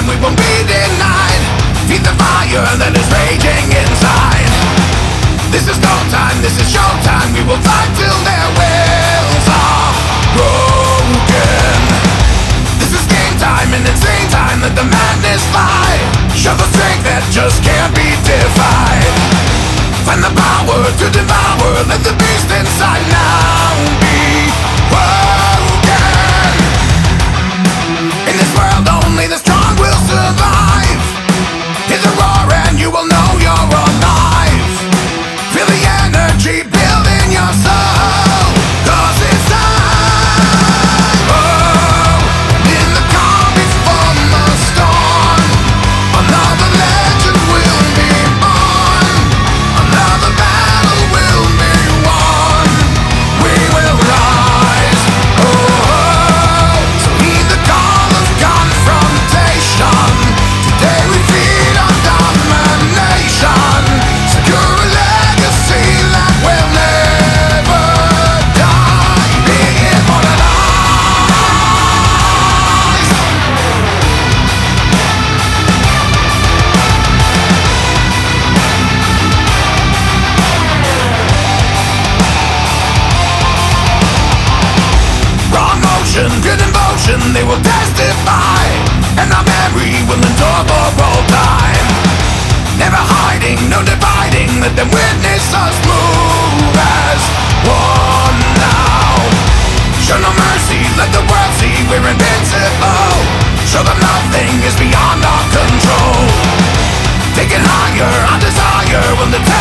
we won't be denied. Feed the fire that is raging inside. This is no time, this is showtime. We will fight till their wills are broken. This is game time, an insane time. Let the madness fly. Show the strength that just can't be defied. Find the power to devour. Let the beast inside now be broken. In this world only the strong will survive. Hear the roar and you will know you're alive. Feel the energy build in your soul, 'cause it's time. Oh, in the calm before the storm, another legend will be born. Another battle will be won. We will rise. Oh, so heed the call of confrontation. Today we feed on domination. Secure a legacy that will never die. Be immortalized. Raw emotion, good emotion, they will testify. And our memory will endure for all time. Never hiding, no dividing. Let them witness us move as one now. Show no mercy, let the world see we're invincible. Show them nothing is beyond our control. Take it higher, our desire will determine